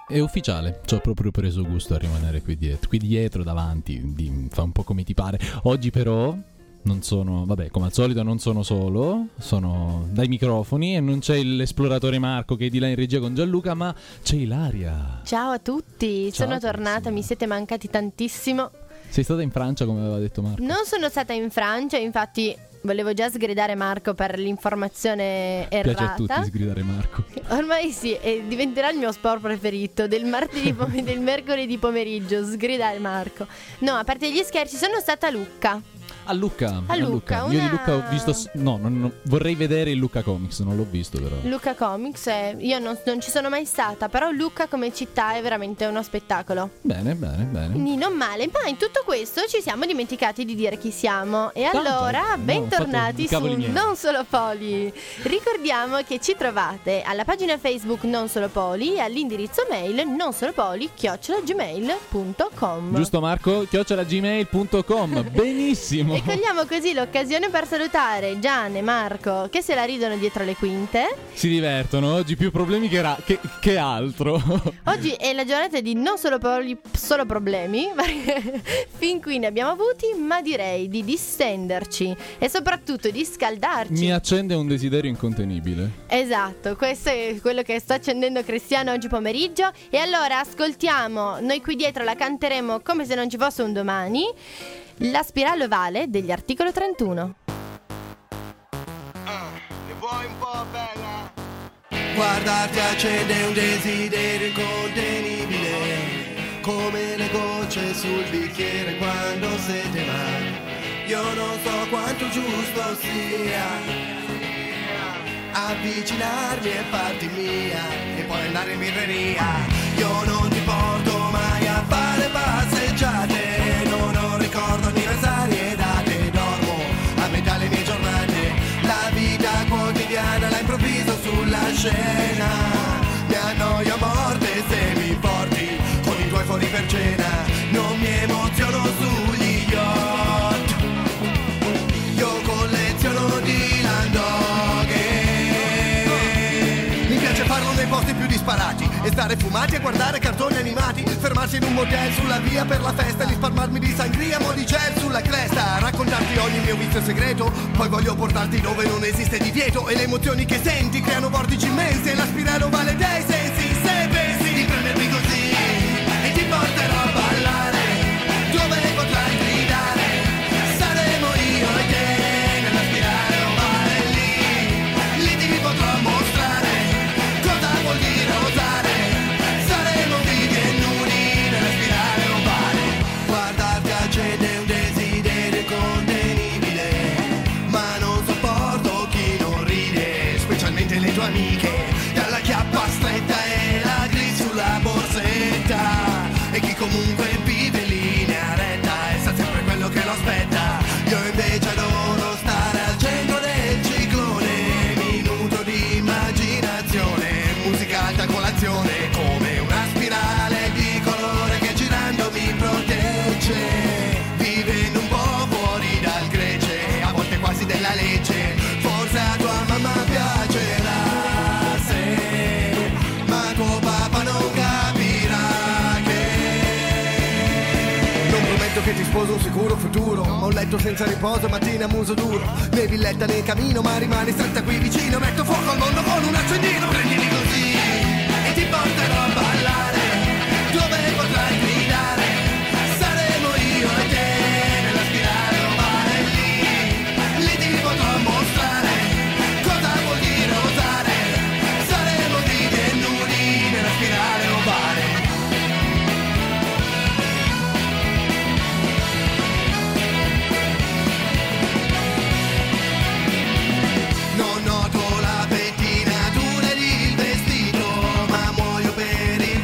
È ufficiale, ci ho proprio preso gusto a rimanere qui dietro, davanti, fa un po' come ti pare. Oggi però non sono, vabbè, come al solito non sono solo, sono dai microfoni e non c'è l'esploratore Marco che è di là in regia con Gianluca, ma c'è Ilaria. Ciao a tutti, Ciao, sono tornata, mi siete mancati tantissimo. Sei stata in Francia come aveva detto Marco? Non sono stata in Francia, infatti volevo già sgridare Marco per l'informazione errata. Piace a tutti sgridare Marco. Ormai sì, diventerà il mio sport preferito del mercoledì pomeriggio, sgridare Marco. No, a parte gli scherzi, sono stata a Lucca. A Lucca. Una... Io di Lucca ho visto. No, vorrei vedere il Lucca Comics, non l'ho visto però. Lucca Comics, io non ci sono mai stata, però Lucca come città è veramente uno spettacolo. Bene. Quindi non male, ma in tutto questo ci siamo dimenticati di dire chi siamo. E allora, bentornati su Non Solo Poli. Ricordiamo che ci trovate alla pagina Facebook Non Solo Poli e all'indirizzo mail nonsolopoli@gmail.com. Giusto Marco? @gmail.com. Benissimo. E cogliamo così l'occasione per salutare Gian e Marco che se la ridono dietro le quinte. Si divertono, oggi più problemi che altro. Oggi è la giornata di non solo Poli, solo problemi. Fin qui ne abbiamo avuti, ma direi di distenderci e soprattutto di scaldarci. Mi accende un desiderio incontenibile. Esatto, questo è quello che sta accendendo Cristiano oggi pomeriggio. E allora ascoltiamo, noi qui dietro la canteremo come se non ci fosse un domani, La spirale ovale degli Articolo 31. Ne vuoi un po' bella? Guardarti accende un desiderio incontenibile, come le gocce sul bicchiere quando sete, ma io non so quanto giusto sia avvicinarmi e farti mia e poi andare in birreria. Io non ti porto mai a fare passeggiate, non ho ricordo anniversari e date, dormo a metà le mie giornate, la vita quotidiana la improvviso sulla scena, mi annoio a morte se mi porti con i tuoi fuori per cena, non mi emoziono sugli yacht, io colleziono di landoghe, mi piace farlo nei posti più disparati e stare fumati a guardare cartoni animati, fermarsi in un motel sulla via per la festa e risparmarmi di sangria, mo di gel sulla cresta, raccontarti ogni mio vizio segreto, poi voglio portarti dove non esiste divieto e le emozioni che senti creano vortici immensi e la spirale ovale dei sensi, se pensi di prendermi così e ti porterò a ballare dove potrai gridare, saremo io e te nella spirale ovale, lì ti potrò mostrare cosa vuol dire osare. Accende un desiderio incontenibile, ma non sopporto chi non ride, specialmente le tue amiche, dalla chiappa stretta e la gris sulla borsetta, e chi comunque vive in linea retta e sa sempre quello che lo aspetta. Io invece adoro stare al centro del ciclone, minuto di immaginazione, musica alta colazione, come una spirale di colore che girando mi protegge. Della legge, forse a tua mamma piacerà se, ma tuo papà non capirà che non prometto che ti sposo un sicuro futuro, ma un letto senza riposo, mattina muso duro, né villetta né camino, ma rimani stretta qui vicino, metto fuoco al mondo con un accendino, prendimi così e ti porterò a ballare dove potrai gridare, saremo io e te nella spirale ovale, lì ti potrò mostrare cosa vuol dire osare, saremo vivi e nudi nella spirale ovale. Non noto la pettinatura ed il vestito, ma muoio per il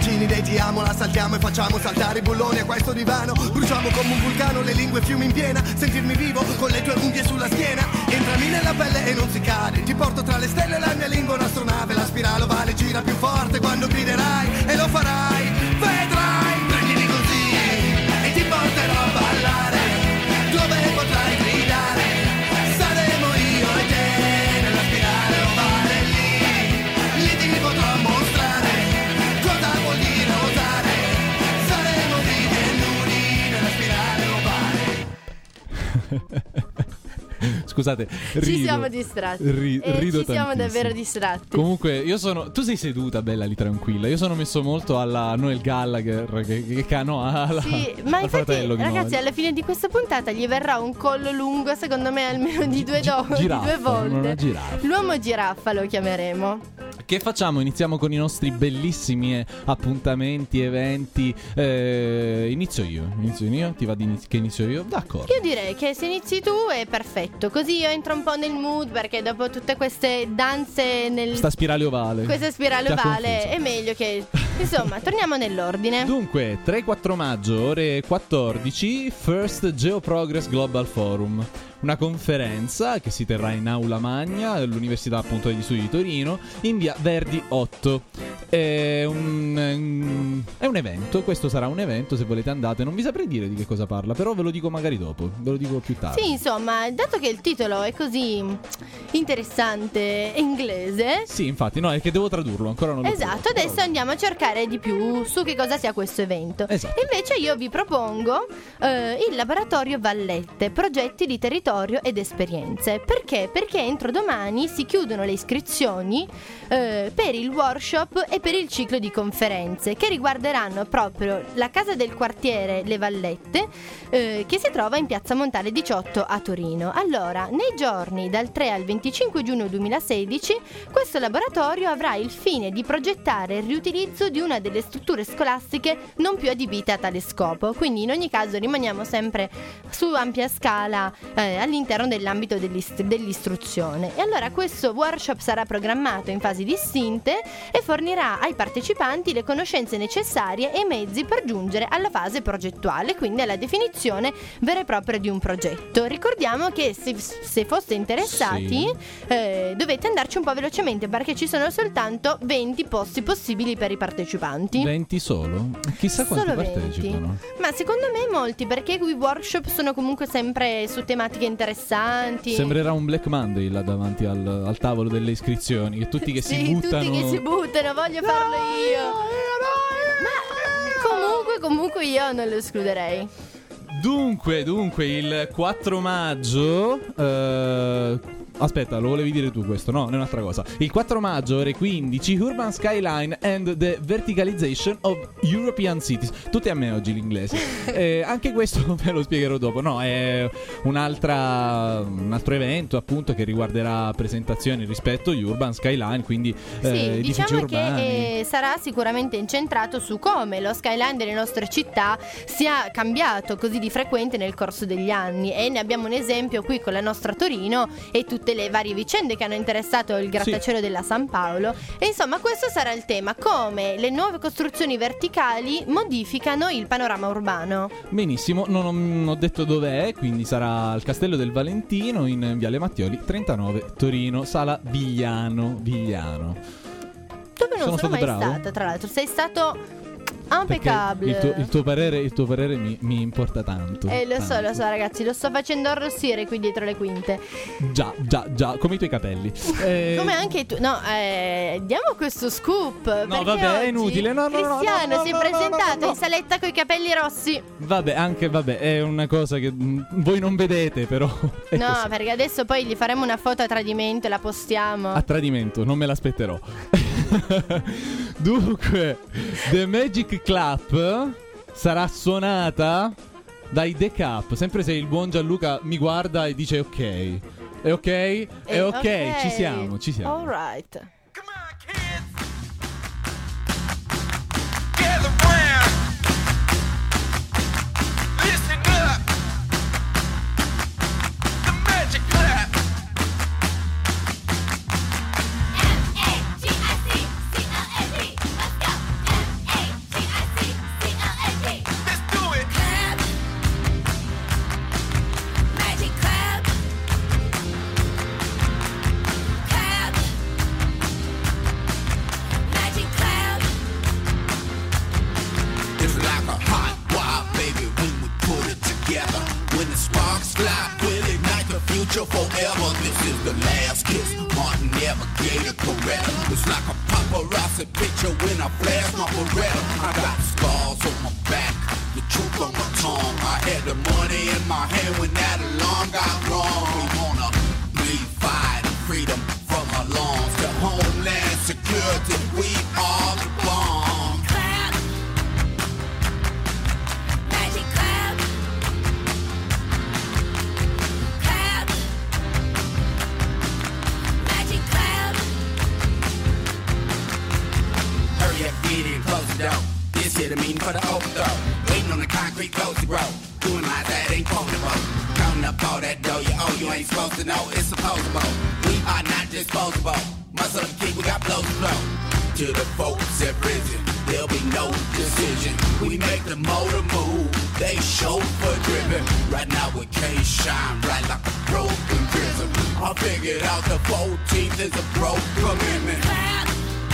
vicini dei ti amo, la saltiamo e facciamo saltare i bulloni a questo divano. Bruciamo come un vulcano, le lingue fiumi in piena, sentirmi vivo con le tue unghie sulla schiena. Entrami nella pelle e non si cade, ti porto tra le stelle, la mia lingua è un'astronave. La spirale ovale gira più forte quando griderai, e lo farai, vedrai. Prendimi così e ti porterò a ballare, dove potrai gridare, saremo io e te nella spirale ovale. Lì ti potrò mostrare cosa vuol dire osare, saremo vivi e nudi nella spirale ovale. Scusate, rido. Ci siamo distratti. Rido ci siamo tantissimo. davvero distratti. Comunque, tu sei seduta bella lì tranquilla. Io sono messo molto alla Noel Gallagher sì, ma infatti, fratello ragazzi, alla fine di questa puntata gli verrà un collo lungo, secondo me almeno di due volte. L'uomo giraffa lo chiameremo. Che facciamo? Iniziamo con i nostri bellissimi appuntamenti, eventi. Inizio io? Ti va che inizio io? D'accordo. Io direi che se inizi tu è perfetto, così io entro un po' nel mood, perché dopo tutte queste danze questa spirale ovale è meglio che insomma torniamo nell'ordine. Dunque 3-4 maggio ore 14 First Geoprogress Global Forum, una conferenza che si terrà in Aula Magna all'Università appunto degli Studi di Torino in via Verdi 8. È un evento, questo sarà un evento, se volete andate. Non vi saprei dire di che cosa parla, però ve lo dico magari dopo, ve lo dico più tardi. Sì, insomma, dato che il titolo è così interessante e inglese. Sì, infatti, no, è che devo tradurlo, ancora non lo Esatto, trovo. adesso andiamo a cercare di più su che cosa sia questo evento. Esatto. Invece io vi propongo il laboratorio Vallette, progetti di territorio ed esperienze. Perché? Perché entro domani si chiudono le iscrizioni per il workshop e per il ciclo di conferenze che riguarderanno proprio la casa del quartiere Le Vallette, che si trova in piazza Montale 18 a Torino. Allora, nei giorni dal 3 al 25 giugno 2016 questo laboratorio avrà il fine di progettare il riutilizzo di una delle strutture scolastiche non più adibite a tale scopo. Quindi in ogni caso rimaniamo sempre su ampia scala all'interno dell'ambito dell'istruzione. E allora questo workshop sarà programmato in fasi distinte e fornirà ai partecipanti le conoscenze necessarie e i mezzi per giungere alla fase progettuale, quindi alla definizione vera e propria di un progetto. Ricordiamo che se foste interessati dovete andarci un po' velocemente, perché ci sono soltanto 20 posti possibili per i partecipanti. 20 solo? Chissà quanti partecipano. Ma secondo me molti, perché i workshop sono comunque sempre su tematiche interessanti. Sembrerà un Black Monday là davanti al tavolo delle iscrizioni, che tutti che si buttano. Tutti che si buttano, voglio farlo io. Ma comunque io non lo escluderei. Dunque, il 4 maggio aspetta, lo volevi dire tu questo? No, è un'altra cosa. Il 4 maggio, ore 15, Urban Skyline and the Verticalization of European Cities. Tutti a me oggi l'inglese. Anche questo ve lo spiegherò dopo. No, è un altro evento appunto che riguarderà presentazioni rispetto agli Urban Skyline, quindi sì, diciamo urbani. Che sarà sicuramente incentrato su come lo skyline delle nostre città sia cambiato così di frequente nel corso degli anni, e ne abbiamo un esempio qui con la nostra Torino e tutte le varie vicende che hanno interessato il grattacielo della San Paolo. E insomma questo sarà il tema, come le nuove costruzioni verticali modificano il panorama urbano. Benissimo, non ho detto dov'è, quindi sarà al Castello del Valentino in Viale Mattioli 39 Torino, sala Vigliano. Dove non sono mai stata, tra l'altro. Sei stato impeccabile. Il tuo parere mi importa tanto. Lo so ragazzi, lo sto facendo arrossire qui dietro le quinte. Già, come i tuoi capelli. Come anche tu. No, diamo questo scoop. No, vabbè, è inutile. No, Cristiano si è presentato in saletta coi capelli rossi. Vabbè, è una cosa che voi non vedete, però. No, così. Perché adesso poi gli faremo una foto a tradimento e la postiamo. A tradimento, non me l'aspetterò. Dunque, The Magic Clap sarà suonata dai The Cup. Sempre se il buon Gianluca mi guarda e dice ok. È ok, ci siamo. All right. Come on, kids. Gather round. Listen up. The Magic Clap. M-A-G-I-C-C-L-A-P. Let's go. alligator Coretta. It's like a paparazzi picture when I flash my Beretta. I got scars on my back, the truth on my tongue. I had the money in my hand when that alarm got wrong. We wanna breathe fire and freedom from our lungs. To Homeland Security, we are the bomb. Clap, magic clap, clap, magic clap. Hurry up, get in, close the door. This here the meeting for the overthrow. Waiting on the concrete coast to grow. Doing like that ain't quotable. Counting up all that dough you owe, you ain't supposed to know it's supposable. We are not disposable. Muscle up keep, we got blows to blow. To the folks at prison, there'll be no decision. We make the motor move, they chauffeur driven. Right now we can't shine right like a broken prism. I figured out the 14th is a broke commitment. Clap,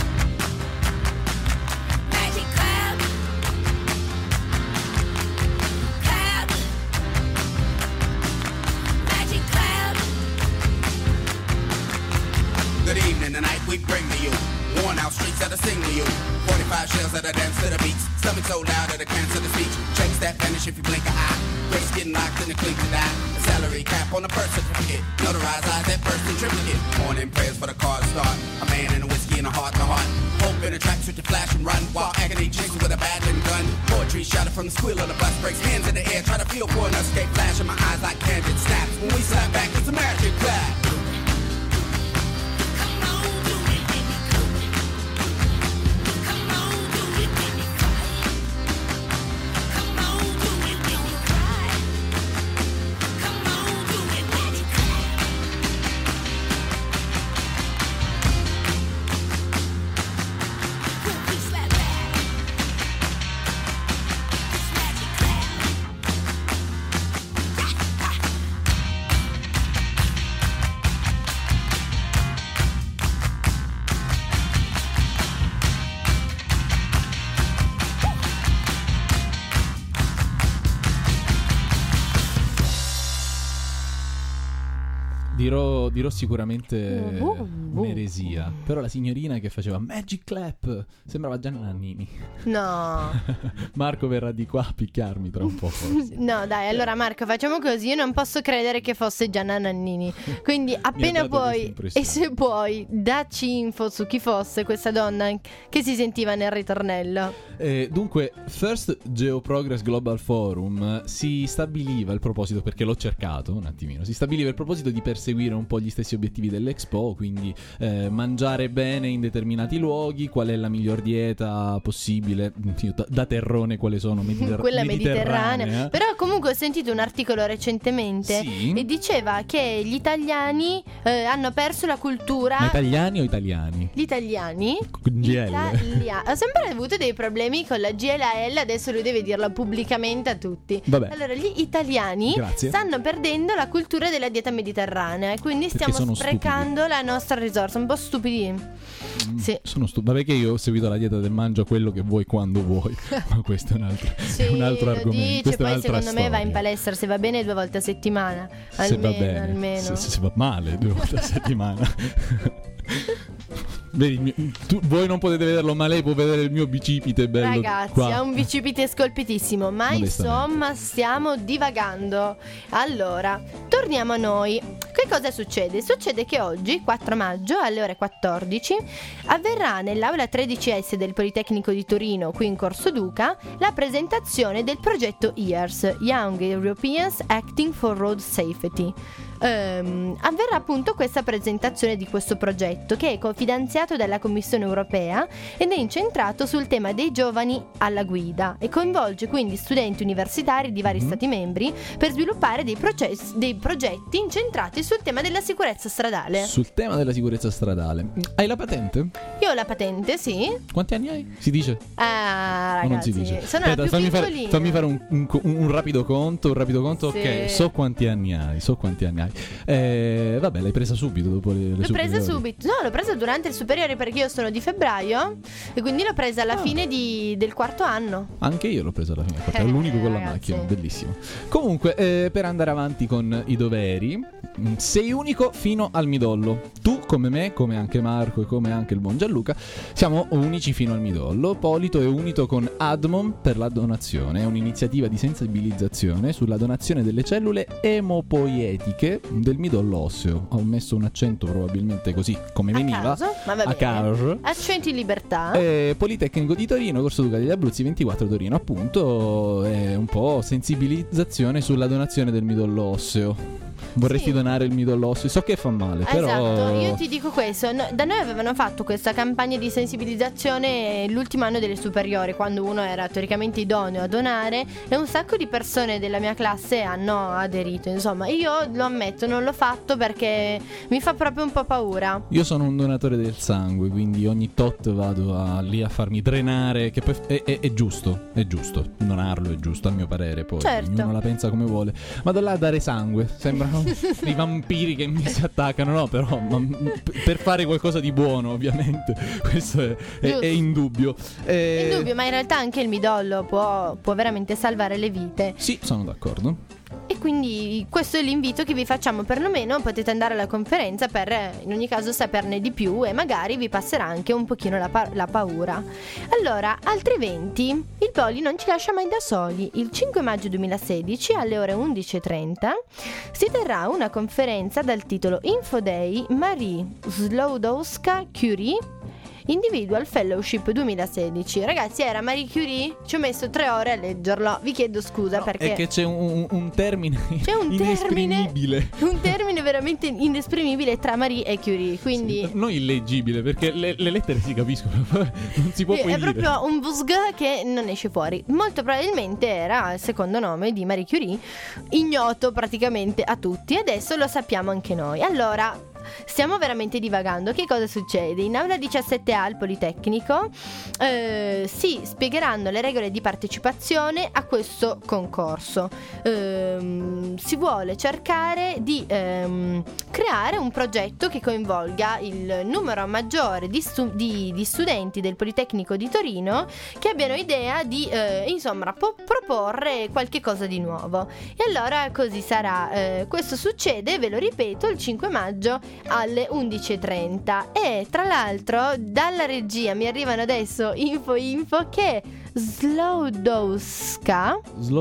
magic clap, clap, magic clap. Good evening, tonight we bring to you worn out streets that I sing to you. 45 shells that I dance to the beats. Stomach so loud that I cancel the speech. Checks that vanish if you blink an eye. Grace getting locked in the clink to die. A salary cap on the birth certificate. Notarized eyes that burst in triplicate. Morning prayers for the car to start. A man and a whiskey and a heart to heart. Hope in a track switch to flash and run. While agony chasing with a badge and gun. Poetry shouted from the squeal of the bus breaks. Hands in the air, try to feel for an escape. Flash in my eyes like candid snaps. When we slap back, it's a magic clap. Come on, do it, baby, go. Come on, do it, baby, cry. Come on, do it, baby, cry. Come on, do it, baby, cry. When we slap back, it's magic clap. Dirò sicuramente un'eresia. Però la signorina che faceva Magic Clap sembrava Gianna Nannini. No. Marco verrà di qua a picchiarmi tra un po'. Forse. No, dai, allora Marco, facciamo così. Io non posso credere che fosse Gianna Nannini. Quindi appena puoi, e se puoi, dacci info su chi fosse questa donna che si sentiva nel ritornello. Dunque, First Geoprogress Global Forum si stabiliva il proposito, perché l'ho cercato un attimino, si stabiliva il proposito di perseguire un po' gli stessi obiettivi dell'Expo, quindi mangiare bene in determinati luoghi, qual è la miglior dieta possibile, da terrone quali sono, quella mediterranea. Però comunque ho sentito un articolo recentemente e diceva che gli italiani hanno perso la cultura. Ma italiani o italiani? Gli italiani GL. Ha sempre avuto dei problemi con la G e la L, adesso lui deve dirlo pubblicamente a tutti. Vabbè. Allora gli italiani stanno perdendo la cultura della dieta mediterranea e quindi stiamo sprecando la nostra risorsa. Un po' stupidi. Sì. Sono vabbè che io ho seguito la dieta del mangia quello che vuoi quando vuoi. Ma questo è un altro argomento. Dice, poi secondo me va in palestra, se va bene 2 volte a settimana. Se va bene, almeno. Se va male 2 volte a settimana. Vedi, voi non potete vederlo, ma lei può vedere il mio bicipite bello. Ragazzi, qua. ha un bicipite scolpitissimo. Ma insomma, stiamo divagando. Allora, torniamo a noi. Che cosa succede? Succede che oggi, 4 maggio, alle ore 14, avverrà nell'aula 13S del Politecnico di Torino, qui in Corso Duca, la presentazione del progetto YEARS, Young Europeans Acting for Road Safety. Avverrà appunto questa presentazione di questo progetto, che è cofinanziato dalla Commissione Europea ed è incentrato sul tema dei giovani alla guida e coinvolge quindi studenti universitari di vari stati membri per sviluppare dei progetti incentrati sul tema della sicurezza stradale. Sul tema della sicurezza stradale. Hai la patente? Io ho la patente, sì. Quanti anni hai? Si dice? Ragazzi, non si dice. Sono la più piccolina. Fammi fare un rapido conto. Sì. Ok, so quanti anni hai. Vabbè, l'hai presa subito dopo le L'ho presa superiori? subito. No, l'ho presa durante il superiore perché io sono di febbraio e quindi l'ho presa alla fine del quarto anno. Anche io l'ho presa alla fine, perché è l'unico con la ragazzi. macchina, bellissimo. Comunque, per andare avanti con i doveri, sei unico fino al midollo. Tu, come me, come anche Marco e come anche il buon Gianluca, siamo unici fino al midollo. Polito è unito con Admon per la donazione. È un'iniziativa di sensibilizzazione sulla donazione delle cellule emopoietiche del midollo osseo. Ho messo un accento probabilmente così come veniva. Caso, ma va A bene. caso. Accento in libertà. Politecnico di Torino, Corso Duca degli Abruzzi 24 Torino, appunto, è un po' sensibilizzazione sulla donazione del midollo osseo. Vorresti Sì. donare il midollo osseo? So che fa male, però Esatto, io ti dico questo, da noi avevano fatto questa campagna di sensibilizzazione l'ultimo anno delle superiori, quando uno era teoricamente idoneo a donare, e un sacco di persone della mia classe hanno aderito. Insomma, io lo ammetto, non l'ho fatto perché mi fa proprio un po' paura. io sono un donatore del sangue, quindi ogni tot vado lì a farmi drenare, che poi è giusto, donarlo è giusto a mio parere, poi Certo. ognuno la pensa come vuole. Vado là a dare sangue, sembrano dei vampiri che mi si attaccano, no, però per fare qualcosa di buono, ovviamente, questo è Giusto. indubbio. In dubbio, ma in realtà anche il midollo può veramente salvare le vite. Sì, sono d'accordo. E quindi questo è l'invito che vi facciamo, perlomeno potete andare alla conferenza per in ogni caso saperne di più e magari vi passerà anche un pochino la paura. Allora, altri eventi. Il Poli non ci lascia mai da soli. Il 5 maggio 2016 alle ore 11:30 si terrà una conferenza dal titolo Info Day Marie Sklodowska-Curie Individual Fellowship 2016. Ragazzi, era Marie Curie? Ci ho messo 3 ore a leggerlo. Vi chiedo scusa perché È che c'è un termine c'è un inesprimibile. un termine veramente inesprimibile tra Marie e Curie. Quindi Non illeggibile, perché le lettere si capiscono, non si può poi è dire. proprio un buzg che non esce fuori. Molto probabilmente era il secondo nome di Marie Curie, ignoto praticamente a tutti. Adesso lo sappiamo anche noi. Allora, stiamo veramente divagando. Che cosa succede? In aula 17A al Politecnico si spiegheranno le regole di partecipazione a questo concorso. Si vuole cercare di creare un progetto che coinvolga il numero maggiore di studenti del Politecnico di Torino che abbiano idea di proporre qualche cosa di nuovo. E allora così sarà. Questo succede, ve lo ripeto, il 5 maggio alle 11:30. E tra l'altro dalla regia mi arrivano adesso info che Sklodowska,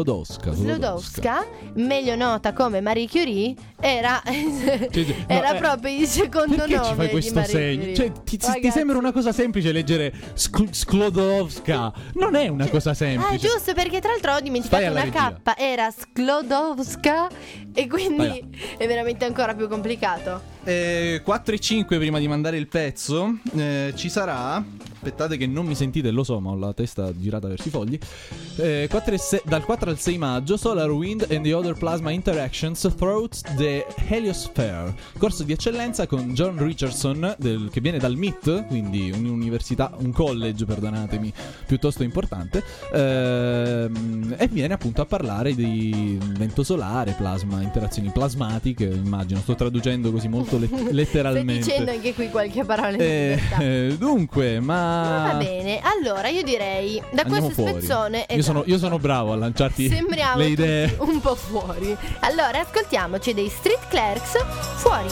meglio nota come Marie Curie, era proprio il secondo perché nome ci fai di questo Marie segno? Curie. Cioè, ti Ragazzi. sembra una cosa semplice leggere Sklodowska. Non è una cosa semplice. Ah, giusto, perché tra l'altro ho Stai dimenticato alla una regia. K, era Sklodowska e quindi Vai è veramente ancora più complicato. 4:05 prima di mandare il pezzo ci sarà. Aspettate che non mi sentite, lo so, ma ho la testa girata verso i fogli. Dal 4 al 6 maggio Solar Wind and the Other Plasma Interactions Throughout the Heliosphere, corso di eccellenza con John Richardson che viene dal MIT, quindi un'università, un college, perdonatemi, piuttosto importante, e viene appunto a parlare di vento solare, plasma, interazioni plasmatiche, immagino, sto traducendo così molto letteralmente. Stai dicendo anche qui qualche parola in libertà. Dunque, ma Va bene, allora io direi da andiamo questo fuori. spezzone Io sono bravo a lanciarti sembriamo le idee. tutti un po' fuori. Allora ascoltiamoci dei Street Clerks, Fuori.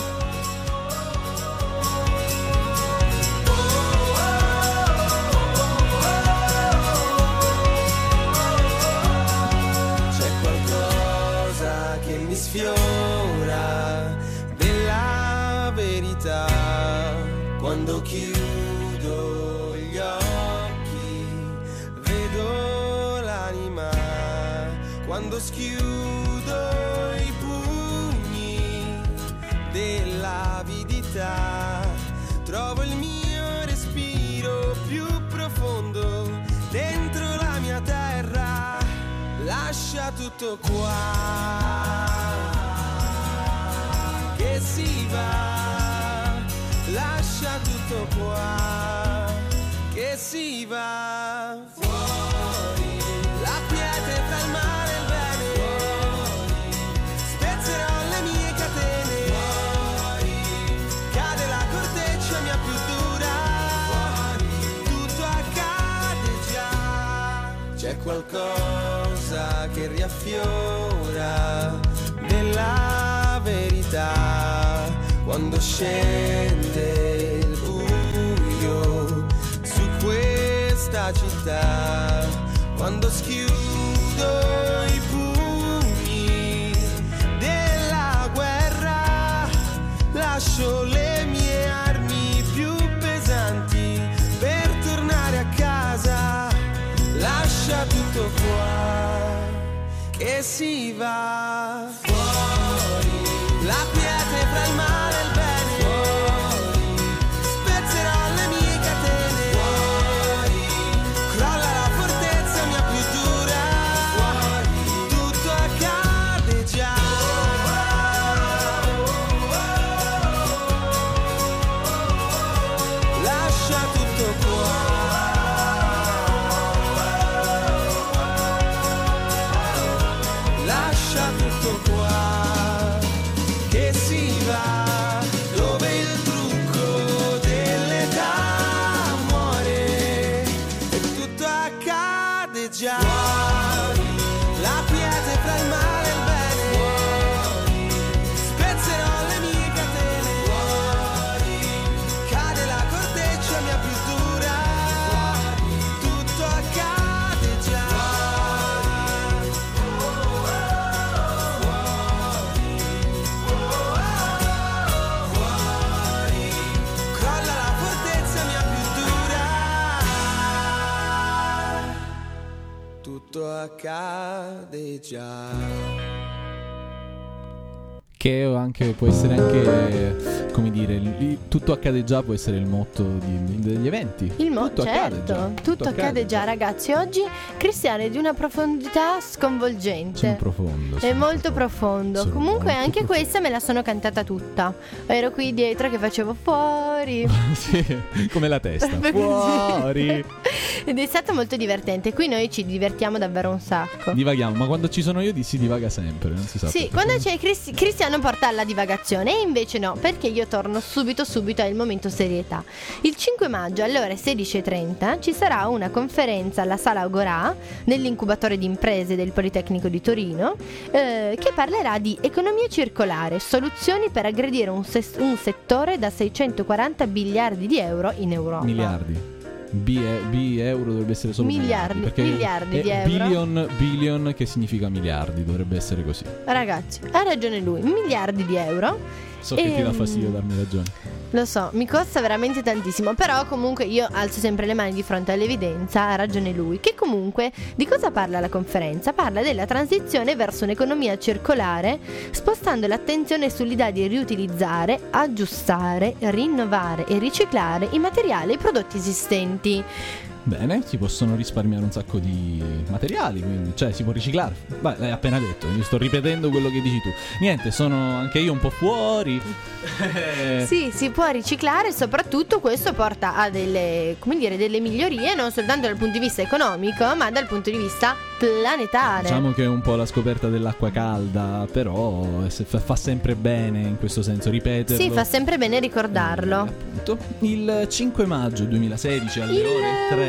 C'è qualcosa che mi sfiora della verità quando chiudo gli occhi, vedo l'anima, quando schiudo i pugni dell'avidità, trovo il mio respiro più profondo dentro la mia terra, lascia tutto qua che si va, lascia tutto qua che si va fuori, la quiete tra il male e il bene, fuori, spezzerò le mie catene qualcosa che riaffiora della verità quando scende il buio su questa città, quando schiudo i pugni della guerra, lascio le mie armi più pesanti per tornare a casa. Lascia tutto qua che si va fuori, la quiete fra il male e il bene fuori, spezzerò le mie catene fuori, crolla la fortezza mia più dura fuori, tutto accade già. Lascia tutto qua. Lascia tutto qua che si va dove il trucco dell'età muore e tutto accade già. La quiete fra il male e il bene spezzerò le mie catene cade la corteccia mia più dura, tutto accade già. Crolla la fortezza mia più dura, tutto accade già. Che anche può essere anche, come dire, tutto accade già, può essere il motto degli eventi. Tutto accade già. Tutto accade già, ragazzi. Oggi Cristiano è di una profondità sconvolgente. Sono profondo. È molto profondo. Sono Comunque molto anche profondo. questa me la sono cantata tutta. Ero qui dietro che facevo fuori. Sì, come la testa. Fuori. Ed è stato molto divertente. Qui noi ci divertiamo davvero un sacco. Divaghiamo, ma quando ci sono io si divaga sempre, non si sa. Sì, perché. quando c'è Cristiano porta alla divagazione e invece no, perché io torno subito al momento serietà. Il 5 maggio alle ore 16:30 ci sarà una conferenza alla Sala Agorà nell'incubatore di imprese del Politecnico di Torino che parlerà di economia circolare, soluzioni per aggredire un settore da 640 miliardi di euro in Europa. Miliardi. Euro dovrebbe essere solo Miliardi, perché miliardi di è euro. Billion che significa miliardi, dovrebbe essere così. Ragazzi, ha ragione lui, miliardi di euro. So che ti dà fastidio darmi ragione. Lo so, mi costa veramente tantissimo, però comunque io alzo sempre le mani di fronte all'evidenza, ha ragione lui. Che comunque, di cosa parla la conferenza? Parla della transizione verso un'economia circolare, spostando l'attenzione sull'idea di riutilizzare, aggiustare, rinnovare e riciclare i materiali e i prodotti esistenti. Bene, si possono risparmiare un sacco di materiali, quindi, cioè si può riciclare. Beh, l'hai appena detto, io sto ripetendo quello che dici tu. Niente, sono anche io un po' fuori. Sì, si può riciclare e soprattutto questo porta a delle, come dire, delle migliorie non soltanto dal punto di vista economico, ma dal punto di vista planetario. Diciamo che è un po' la scoperta dell'acqua calda, però fa sempre bene in questo senso ripeterlo. Sì, fa sempre bene ricordarlo. Appunto. Il 5 maggio 2016 alle ore 3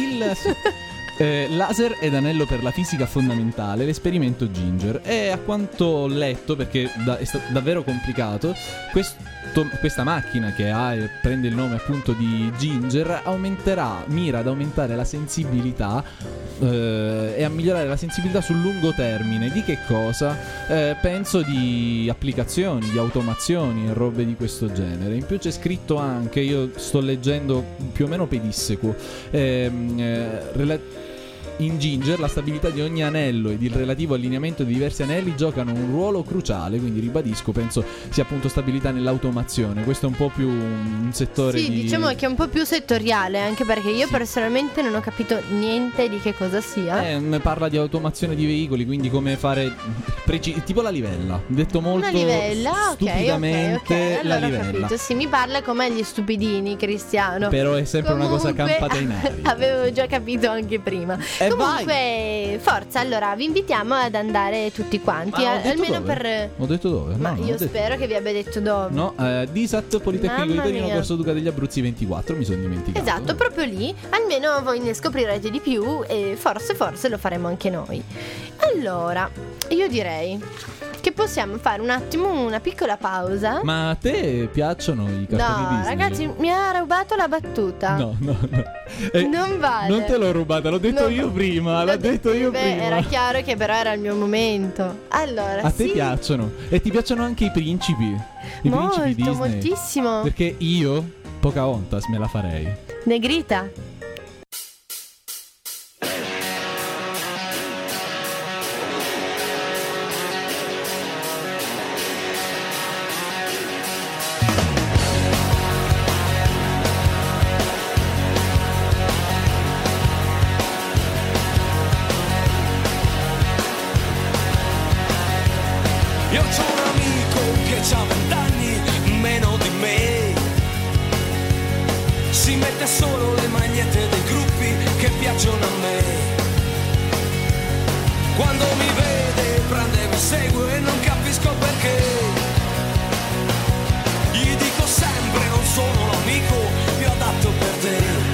il laser ed anello per la fisica fondamentale, l'esperimento Ginger. E a quanto ho letto, perché è davvero complicato, questa macchina che prende il nome appunto di Ginger mira ad aumentare la sensibilità e a migliorare la sensibilità sul lungo termine. Di che cosa? Penso di applicazioni, di automazioni e robe di questo genere. In più c'è scritto anche, io sto leggendo più o meno pedissequo, in Ginger la stabilità di ogni anello ed il relativo allineamento di diversi anelli giocano un ruolo cruciale, quindi ribadisco, penso sia appunto stabilità nell'automazione. Questo è un po' più un settore sì, diciamo che è un po' più settoriale, anche perché io personalmente non ho capito niente di che cosa sia. Parla di automazione di veicoli, quindi come fare tipo la livella, detto molto una livella, stupidamente, ok. Allora la livella. ho capito, sì, mi parla come gli stupidini, Cristiano. Però è sempre Comunque, una cosa campata in aria. Avevo già capito anche prima. Comunque, forza, allora vi invitiamo ad andare tutti quanti, Ma ho detto almeno dove? per... Ho detto dove? Ma No, non io ho detto. spero che vi abbia detto dove. No, Disat Politecnico di Mamma Torino, mia. Corso Duca degli Abruzzi 24, mi sono dimenticato. Esatto, proprio lì, almeno voi ne scoprirete di più e forse lo faremo anche noi. Allora, io direi che possiamo fare un attimo una piccola pausa. Ma a te piacciono i cartoni No, Disney? ragazzi, mi ha rubato la battuta. No. Non vale. Non te l'ho rubata, l'ho detto Non- io prima. L'ho L'ho detto io Beh, prima. era chiaro che però era il mio momento. Allora, A te sì, piacciono. E ti piacciono anche i principi. I molto, principi Disney. moltissimo. Perché io, Pocahontas, me la farei. Negrita. Io c'ho un amico che ha 20 anni meno di me. Si mette solo le magliette dei gruppi che piacciono a me. Quando mi vede prende e mi segue e non capisco perché. Gli dico sempre non sono l'amico più adatto per te.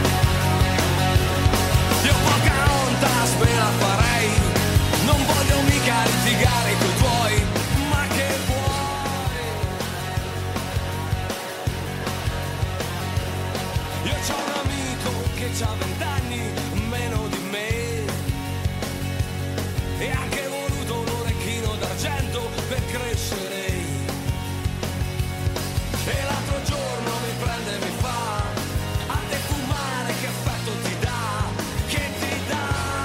Io Pocahontas me la farei. Non voglio mica litigare coi tuoi, ma che vuoi? Io c'ho un amico che ha 20 anni meno di me e ha anche voluto un orecchino d'argento per crescere. E l'altro giorno mi prende e mi fa: a te fumare che effetto ti dà? Che ti dà?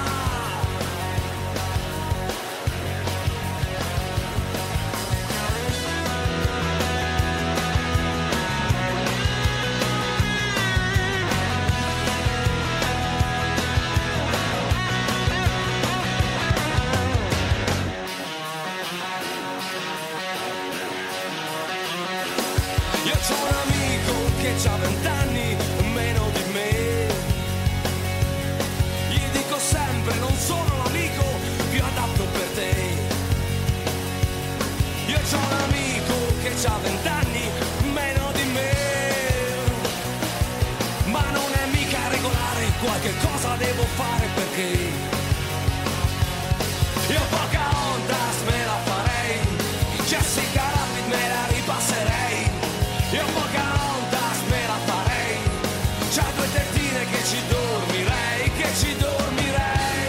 Io c'ho un amico che ha 20 anni meno di me. Gli dico sempre non sono l'amico più adatto per te. Io c'ho un amico che ha 20 anni meno di me. Ma non è mica regolare, qualche cosa devo fare perché io Pocahontas me la farei, Jessica Rabbit me la ripasserei. Io Pocahontas me la farei, c'ha 2 tettine che ci dormirei, che ci dormirei.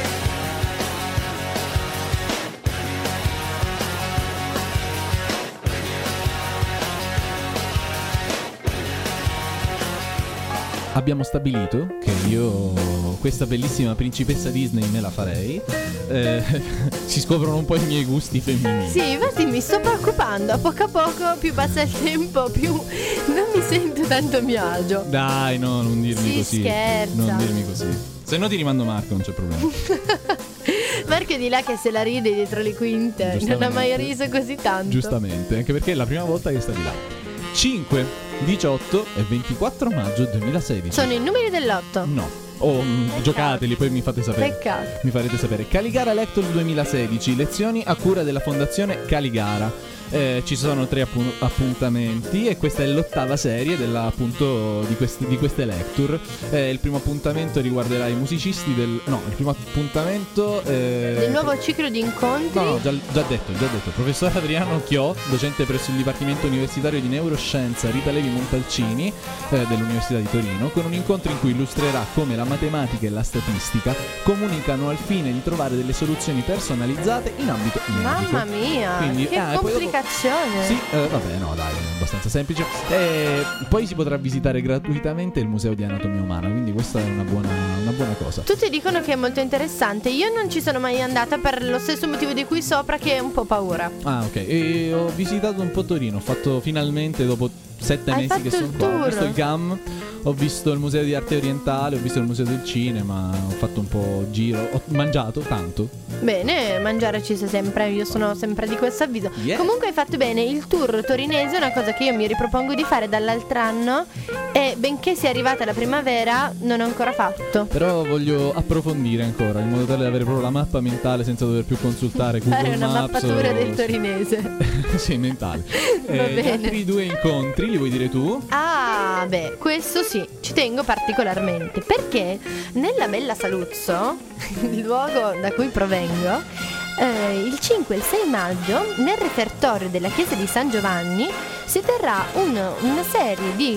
Abbiamo stabilito che io questa bellissima principessa Disney me la farei. Si scoprono un po' i miei gusti femminili. Sì, infatti mi sto preoccupando. A poco più passa il tempo, più non mi sento tanto a mio agio. Dai, no, non dirmi Si così. scherza. Non dirmi così. Se no ti rimando Marco, non c'è problema. Marco è di là che se la ride dietro le quinte. Non ha Giustamente. mai riso così tanto. Giustamente, anche perché è la prima volta che sta di là. 5, 18 e 24 maggio 2016. Sono i numeri dell'otto. No. Giocateli, poi mi fate sapere. Peccato. Mi farete sapere. Caligara Lectors 2016, lezioni a cura della Fondazione Caligara. Ci sono 3 appuntamenti e questa è l'8ª serie appunto di queste lecture. Il primo appuntamento riguarderà i musicisti il primo appuntamento Del nuovo ciclo di incontri. No, già detto. Professor Adriano Chiò, docente presso il Dipartimento Universitario di Neuroscienza Rita Levi Montalcini dell'Università di Torino, con un incontro in cui illustrerà come la matematica e la statistica comunicano al fine di trovare delle soluzioni personalizzate in ambito medico. Mamma mia, Quindi, che poi dopo- complicazione. Sì, vabbè, no, dai, è abbastanza semplice. Poi si potrà visitare gratuitamente il Museo di Anatomia Umana, quindi questa è una buona cosa. Tutti dicono che è molto interessante. Io non ci sono mai andata per lo stesso motivo di cui sopra, che è un po' paura. Ah, ok. E ho visitato un po' Torino. Ho fatto finalmente, dopo 7 Hai mesi che fatto sono il qua, ho tour? visto il GAM, ho visto il museo di arte orientale, ho visto il museo del cinema, ho fatto un po' giro, ho mangiato tanto. Bene, mangiare ci sia sempre, io sono sempre di questo avviso. Yeah. Comunque hai fatto bene, il tour torinese è una cosa che io mi ripropongo di fare dall'altro anno e benché sia arrivata la primavera non ho ancora fatto. Però voglio approfondire ancora, in modo tale da avere proprio la mappa mentale senza dover più consultare Google Fare una Maps mappatura o- del torinese. Sì, mentale. Va Gli bene. altri 2 incontri li vuoi dire tu? Ah, beh, questo sì, ci tengo particolarmente perché nella bella Saluzzo, il luogo da cui provengo, il 5 e il 6 maggio nel repertorio della chiesa di San Giovanni si terrà una serie di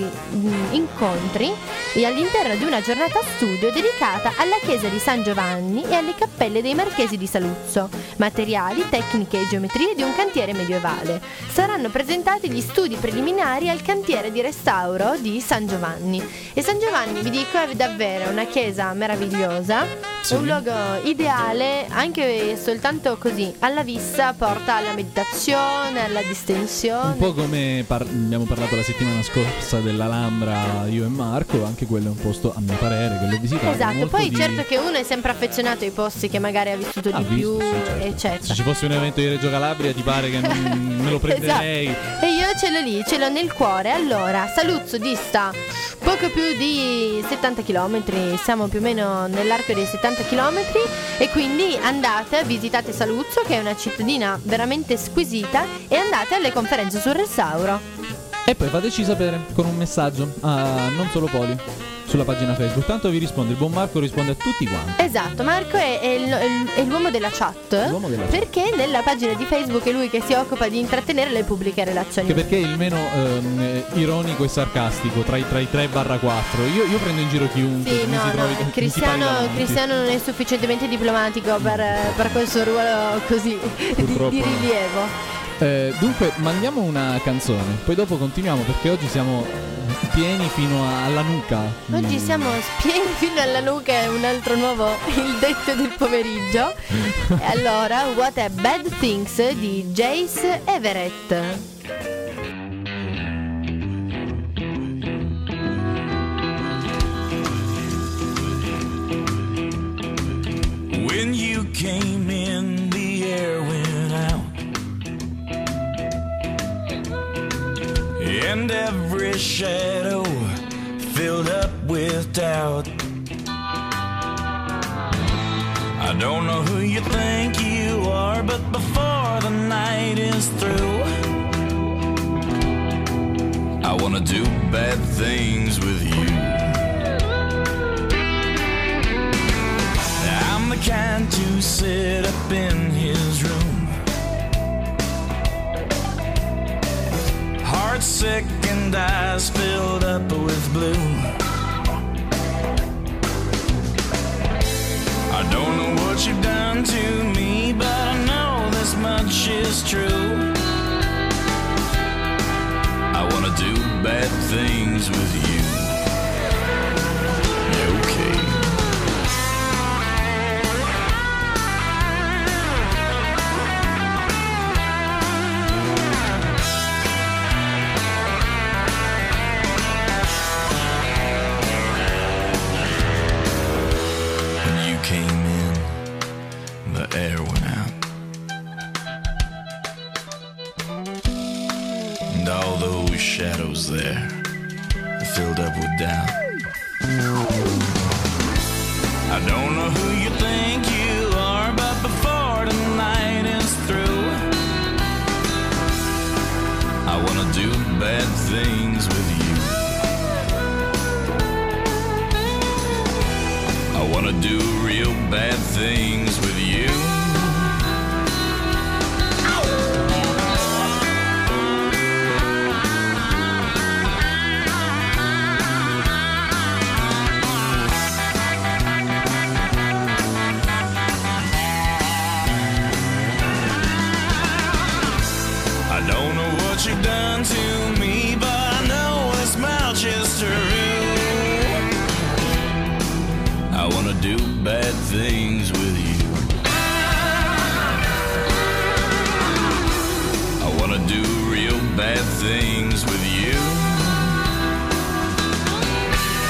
incontri all'interno di una giornata studio dedicata alla chiesa di San Giovanni e alle cappelle dei Marchesi di Saluzzo, materiali, tecniche e geometrie di un cantiere medievale. Saranno presentati gli studi preliminari al cantiere di restauro di San Giovanni. E San Giovanni, vi dico, è davvero una chiesa meravigliosa, un luogo ideale, anche soltanto così, alla vista, porta alla meditazione, alla distensione. Un po' come abbiamo parlato la settimana scorsa dell'Alhambra io e Marco, anche quello è un posto a mio parere che l'ho visitato. Esatto, molto poi di- certo che uno è sempre affezionato ai posti che magari ha vissuto di visto, più, sì, certo. eccetera. Se ci fosse un evento di Reggio Calabria ti pare che me lo prenderei? Esatto. E io ce l'ho lì, ce l'ho nel cuore. Allora, Saluzzo dista poco più di 70 km, siamo più o meno nell'arco dei 70 km e quindi andate, visitate Saluzzo che è una cittadina veramente squisita e andate alle conferenze sul restauro. E poi fateci sapere con un messaggio a Non Solo Poli sulla pagina Facebook. Tanto vi risponde, il buon Marco risponde a tutti quanti. Esatto, Marco è l'uomo della chat, L'uomo della chat. perché nella pagina di Facebook è lui che si occupa di intrattenere le pubbliche relazioni. Anche perché è il meno ironico e sarcastico tra i 3/4. Io prendo in giro chiunque Sì, mi no, si trovi, no, mi si pari davanti. Cristiano non è sufficientemente diplomatico per questo ruolo così Purtroppo di no. rilievo. Dunque mandiamo una canzone, poi dopo continuiamo perché oggi siamo pieni fino alla nuca. Oggi siamo pieni fino alla nuca, è un altro nuovo il detto del pomeriggio. E allora, What a Bad Things di Jace Everett. When you came in, the air went out, and every shadow filled up with doubt. I don't know who you think you are, but before the night is through, I wanna do bad things with you. I'm the kind to sit up in his room, heart sick and eyes filled up with blue. I don't know what you've done to me, but I know this much is true. I wanna do bad things with you. Okay. When you came in, the air went out, and all those shadows there filled up with doubt. I don't know who you think you are, but before the night is through, I wanna do bad things with you. I wanna do real bad things with you. I don't know what you've done to me, but I know this much is true. I wanna do bad things with you. I wanna do real bad things with you.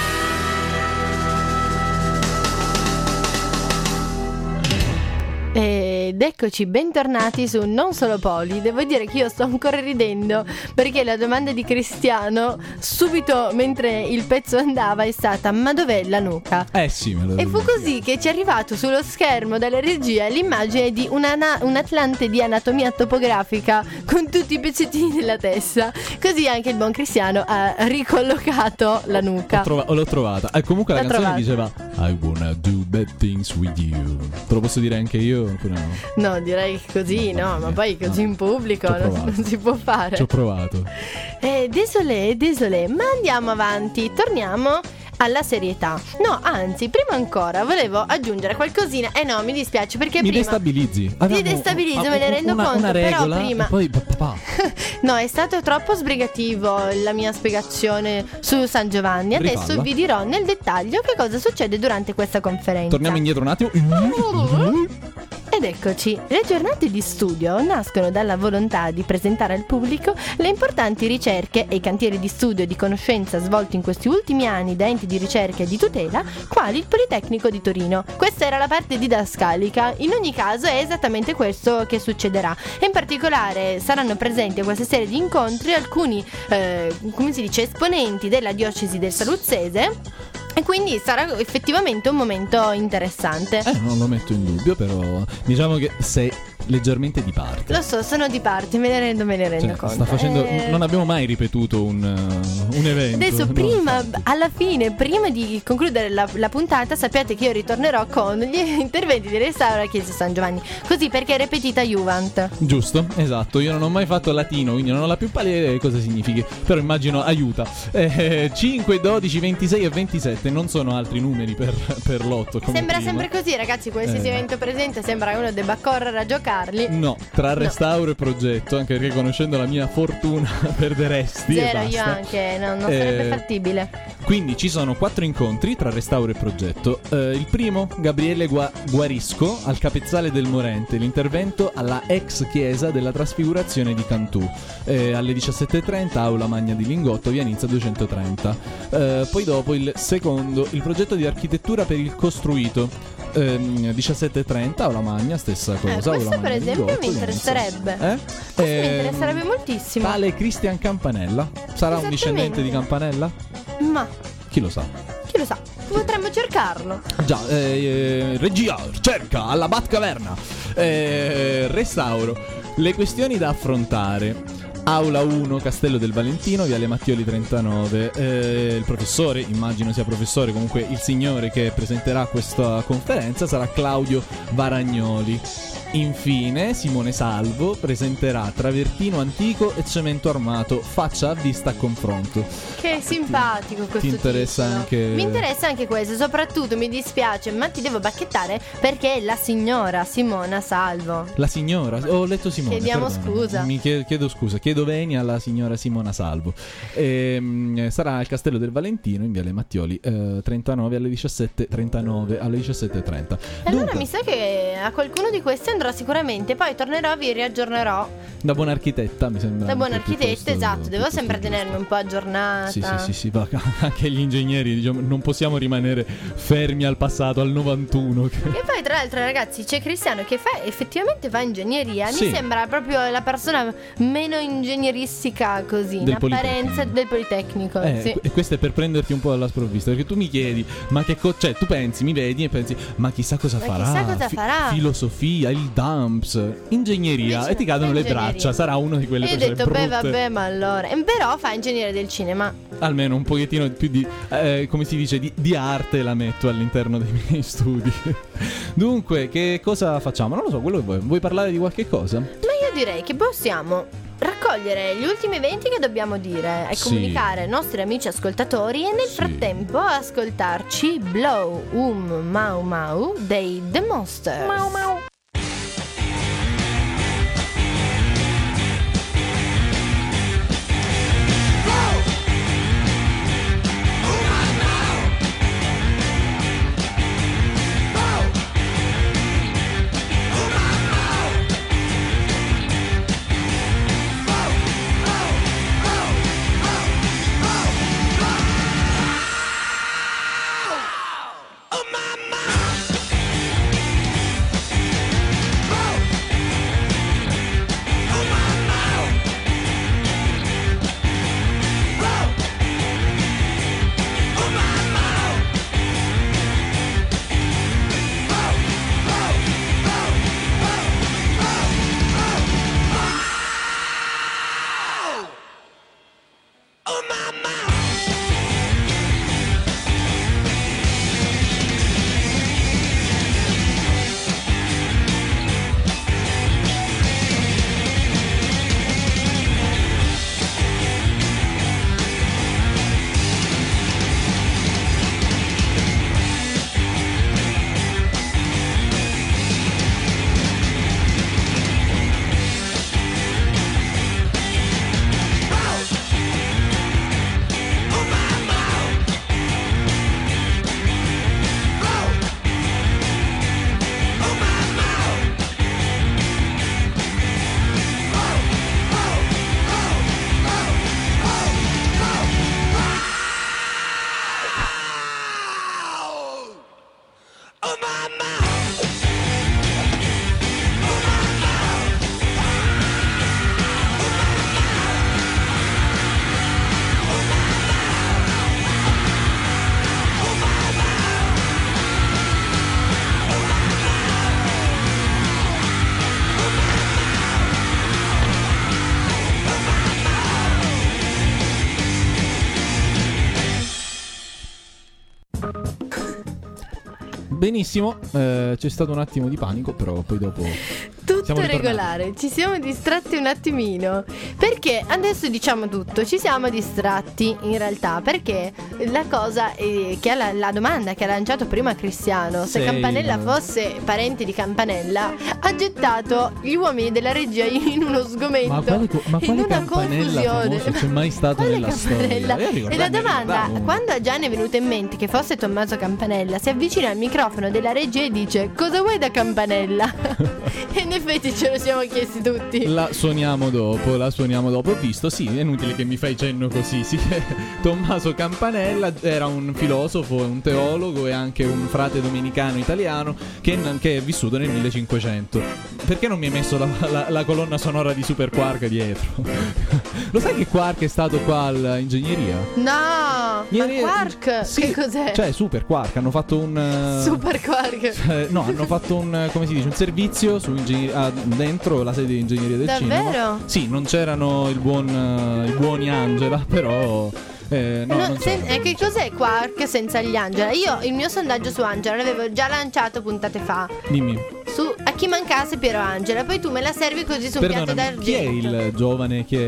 ed eccoci bentornati su Non Solo Poli. Devo dire che io sto ancora ridendo perché la domanda di Cristiano subito mentre il pezzo andava è stata: ma dov'è la nuca? Sì, me lo E fu così che ci è arrivato sullo schermo dalla regia l'immagine di un atlante di anatomia topografica con tutti i pezzettini della testa. Così anche il buon Cristiano ha ricollocato la nuca. L'ho trovata. Comunque la L'ho canzone trovata. diceva I wanna do bad things with you. Te lo posso dire anche io? Oppure no? No, direi così, no, ma poi così in pubblico Ci ho non provato. si può fare. Ci ho provato. Désolé, ma andiamo avanti, torniamo alla serietà. No, anzi, prima ancora volevo aggiungere qualcosina. No, mi dispiace perché Mi prima destabilizzi. ti destabilizzo, me ne rendo conto, una regola, però prima e poi papà. no, è stato troppo sbrigativo la mia spiegazione su San Giovanni. Adesso Rifalla. vi dirò nel dettaglio che cosa succede durante questa conferenza. Torniamo indietro un attimo. Ed eccoci, le giornate di studio nascono dalla volontà di presentare al pubblico le importanti ricerche e i cantieri di studio e di conoscenza svolti in questi ultimi anni da enti di ricerca e di tutela, quali il Politecnico di Torino. Questa era la parte didascalica. In ogni caso è esattamente questo che succederà. E in particolare saranno presenti a questa serie di incontri alcuni, come si dice, esponenti della diocesi del Saluzzese. E quindi sarà effettivamente un momento interessante. Non lo metto in dubbio, però diciamo che sei leggermente di parte. Lo so, sono di parte, me ne rendo Cioè, conto. sta facendo. Non abbiamo mai ripetuto un evento. Adesso, No, prima, infatti. alla fine, prima di concludere la puntata, sappiate che io ritornerò con gli interventi di restauro alla Chiesa San Giovanni. Così, perché è repetita Juvent. Giusto, esatto. Io non ho mai fatto latino, quindi non ho la più pallida idea di cosa significhi. Però immagino aiuta. 5, 12, 26 e 27 non sono altri numeri per l'otto. come Sembra prima. sempre così, ragazzi. Qualsiasi evento presente sembra che uno debba correre a giocarli. No, tra restauro e progetto, anche perché conoscendo la mia fortuna perderesti. Zero, e io basta. anche, non sarebbe fattibile. Quindi ci sono 4 incontri tra restauro e progetto. Il primo, Gabriele Guarisco al Capezzale del Morente, l'intervento alla ex chiesa della Trasfigurazione di Cantù. Alle 17.30, Aula Magna di Lingotto, via Nizza 230. Poi dopo il secondo, il progetto di architettura per il costruito. 17.30, Aula Magna, stessa cosa. Aula Questo per Magna di esempio Lingotto, mi via Nizza. interesserebbe. Questo mi interesserebbe moltissimo. Tale Cristian Campanella. Sarà un discendente di Campanella? Ma Chi lo sa? chi lo sa? Potremmo cercarlo. Già, regia, cerca alla Batcaverna. Restauro. Le questioni da affrontare. Aula 1, Castello del Valentino, Viale Mattioli 39. Il professore, immagino sia professore, comunque il signore che presenterà questa conferenza sarà Claudio Varagnoli. Infine, Simone Salvo presenterà Travertino antico e cemento armato, faccia a vista a confronto. Che simpatico questo Ti interessa titolo. anche- Mi interessa anche questo. Soprattutto mi dispiace, ma ti devo bacchettare perché è la signora Simona Salvo. La signora, ho letto Simone. Chiediamo perdona. scusa. Mi chiedo scusa, chiedo venia alla signora Simona Salvo. Sarà al Castello del Valentino in Viale Mattioli 39 alle 17.39 alle 17.30. E allora Dunque, mi sa che a qualcuno di questi andrò sicuramente. Poi tornerò, vi riaggiornerò. da buona architetta mi sembra. Da buona anche architetta, piuttosto- esatto. Devo piuttosto sempre giusto. tenermi un po' aggiornata. Sì, va. Anche gli ingegneri, diciamo, non possiamo rimanere fermi al passato, al 91. E poi tra l'altro ragazzi c'è Cristiano che effettivamente fa ingegneria. Sì. Mi sembra proprio la persona meno ingegneristica così Del in apparenza Politecnico. del Politecnico. Sì. E questo è per prenderti un po' alla sprovvista, perché tu mi chiedi, ma che cioè tu pensi, mi vedi e pensi, ma chissà cosa Ma farà? chissà cosa farà. Filosofia, il DAMPS, ingegneria, Invece e ti cadono le ingegneria. braccia, sarà una di quelle E io ho persone detto, beh, brutte. vabbè, ma allora. Però fa ingegnere del cinema. Almeno un pochettino più di, come si dice, di arte la metto all'interno dei miei studi. Dunque, che cosa facciamo? Non lo so, quello che vuoi. Vuoi parlare di qualche cosa? Ma io direi che possiamo raccogliere gli ultimi eventi che dobbiamo dire e Sì. comunicare ai nostri amici ascoltatori e nel Sì. frattempo ascoltarci Blow Mau Mau dei The Monsters. Mau Mau. Oh, my, my. Benissimo, c'è stato un attimo di panico, però poi dopo Tutto siamo ritornati. regolare, ci siamo distratti un attimino. Perché adesso diciamo tutto, ci siamo distratti in realtà. Perché la cosa che la domanda che ha lanciato prima Cristiano, se Sì, Campanella ma- fosse parente di Campanella, ha gettato gli uomini della regia in uno sgomento, Ma quale, in quale una Campanella confusione. famoso c'è mai stato Quale nella Campanella? storia? Io E la domanda, ricordavo. quando a Gianni è venuto in mente che fosse Tommaso Campanella, si avvicina al microfono della regia e dice: cosa vuoi da Campanella? E in effetti ce lo siamo chiesti tutti. La suoniamo dopo. Ho visto, sì, è inutile che mi fai cenno così. Sì, Tommaso Campanella era un filosofo, un teologo e anche un frate domenicano italiano che è vissuto nel 1500. Perché non mi hai messo la colonna sonora di Super Quark dietro? Lo sai che Quark è stato qua all'ingegneria? No, ma Ieri- Quark, sì, che cos'è? Cioè, Super Quark, hanno fatto un... Super Quark. No, hanno fatto un, come si dice, un servizio su dentro la sede di ingegneria del cinema. Davvero? Sì, non c'erano i buoni Angela, però no, non so. Che cos'è Quark senza gli Angela? Io il mio sondaggio su Angela l'avevo già lanciato puntate fa. Dimmi, A chi mancasse Piero Angela. Poi tu me la servi così su un piatto perdonami, chi è d'argento. il giovane, chi è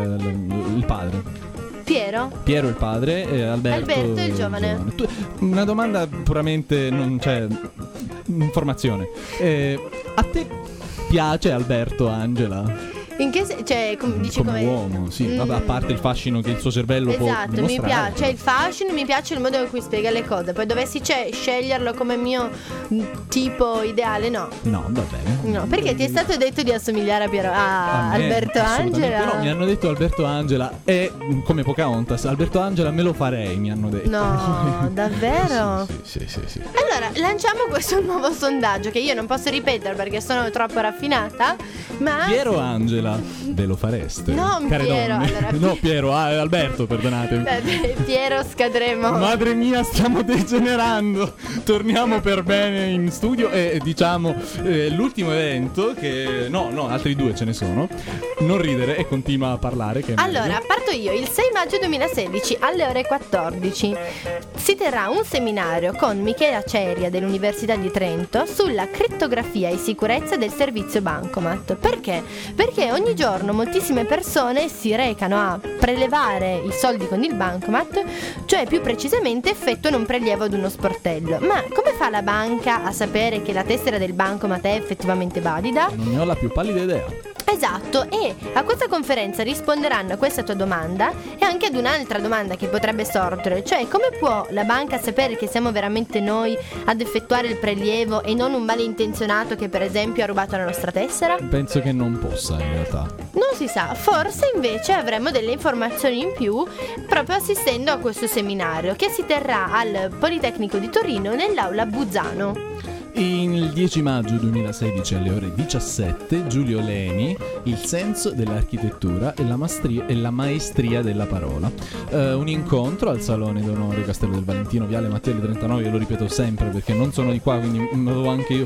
il padre? Piero? Piero il padre e Alberto Alberto il giovane. Una domanda puramente, non c'è informazione. A te piace Alberto Angela? In che cioè, dici Come uomo, sì, vabbè, a parte il fascino che il suo cervello può Esatto, mi dimostrare. piace il fascino, mi piace il modo in cui spiega le cose. Poi dovessi sceglierlo come mio tipo ideale, no. No, va bene. No, perché ti è stato detto di assomigliare a A me, Alberto assolutamente Angela? no, mi hanno detto Alberto Angela e come Pocahontas, Alberto Angela me lo farei, mi hanno detto. No, davvero? Sì. Allora, lanciamo questo nuovo sondaggio che io non posso ripetere perché sono troppo raffinata, ma Piero Angela, ve lo fareste? Non Care Piero, donne. allora, No, Piero, Alberto, perdonatemi. Piero scadremo. Madre mia, stiamo degenerando. Torniamo per bene in studio e diciamo l'ultimo evento che... No, altri due ce ne sono. Non ridere e continua a parlare che è Allora, meglio. parto io. Il 6 maggio 2016 alle ore 14 si terrà un seminario con Michela Ceria dell'Università di Trento sulla crittografia e sicurezza del servizio bancomat. Perché? Perché ogni giorno moltissime persone si recano a prelevare i soldi con il bancomat, cioè più precisamente effettuano un prelievo ad uno sportello. Ma come fa la banca a sapere che la tessera del bancomat è effettivamente valida? Non ne ho la più pallida idea. Esatto, e a questa conferenza risponderanno a questa tua domanda e anche ad un'altra domanda che potrebbe sorgere, cioè come può la banca sapere che siamo veramente noi ad effettuare il prelievo e non un malintenzionato che per esempio ha rubato la nostra tessera? Penso che non possa in realtà. Non si sa, forse invece avremo delle informazioni in più proprio assistendo a questo seminario che si terrà al Politecnico di Torino nell'aula Buzzano. Il 10 maggio 2016 alle ore 17 Giulio Leni, il senso dell'architettura e la maestria della parola. Un incontro al Salone d'Onore Castello del Valentino, Viale Mattielli 39, io lo ripeto sempre perché non sono di qua, quindi lo devo anche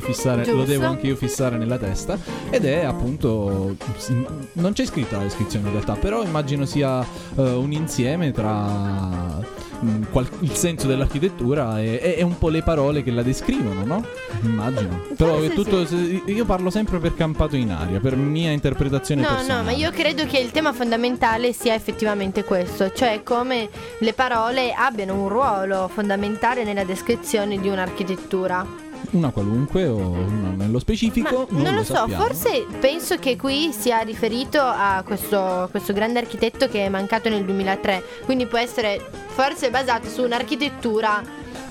io fissare nella testa. Ed è appunto, non c'è scritta la descrizione in realtà, però immagino sia un insieme tra il senso dell'architettura e un po' le parole che la descrivono, no? Immagino. Però è tutto, io parlo sempre per campato in aria, per mia interpretazione personale. No, ma io credo che il tema fondamentale sia effettivamente questo, cioè come le parole abbiano un ruolo fondamentale nella descrizione di un'architettura. Una qualunque o una nello specifico? Ma non lo so, sappiamo. forse penso che qui sia riferito a questo grande architetto che è mancato nel 2003, quindi può essere forse basato su un'architettura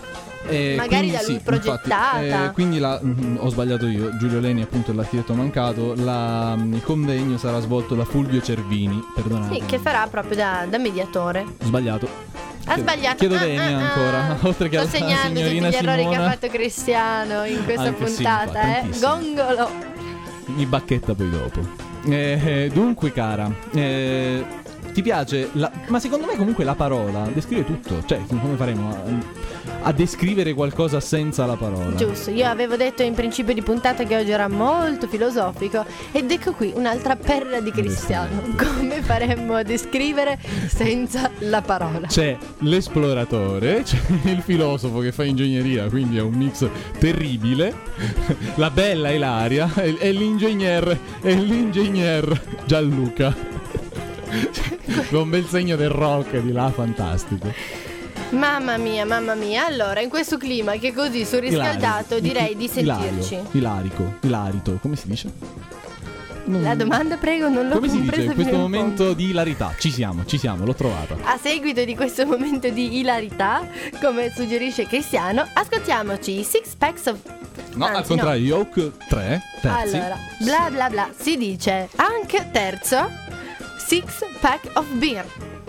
magari da lui progettata. Infatti, quindi ho sbagliato io. Giulio Leni appunto è l'architetto mancato. Il convegno sarà svolto da Fulvio Cervini. Perdonate. Sì, che farà proprio da mediatore. Sbagliato. Ha sbagliato. Chiedo venia ancora. Oltre che sto alla segnando tutti signorina gli errori che Simona. ha fatto Cristiano in questa Anche sì, puntata, tantissimi. Gongolo. Mi bacchetta poi dopo. Dunque cara, ti piace ma secondo me comunque la parola descrive tutto. Cioè, come faremo a descrivere qualcosa senza la parola? Giusto, io avevo detto in principio di puntata che oggi era molto filosofico ed ecco qui un'altra perla di Cristiano. Come faremmo a descrivere senza la parola? C'è l'esploratore, c'è il filosofo che fa ingegneria, quindi è un mix terribile. La bella Ilaria e l'ingegner Gianluca. Con un bel segno del rock di là, fantastico. Mamma mia. Allora, in questo clima che è così surriscaldato, direi di sentirci. Ilarito, come si dice? La domanda, prego, non l'ho come si dice compresa in questo fino in momento fondo. di ilarità? Ci siamo, l'ho trovata. A seguito di questo momento di ilarità, come suggerisce Cristiano, ascoltiamoci Six Packs of... No, al contrario, Yoke 3 terzi. Allora, bla bla bla, si dice anche terzo, Six Pack of Beer.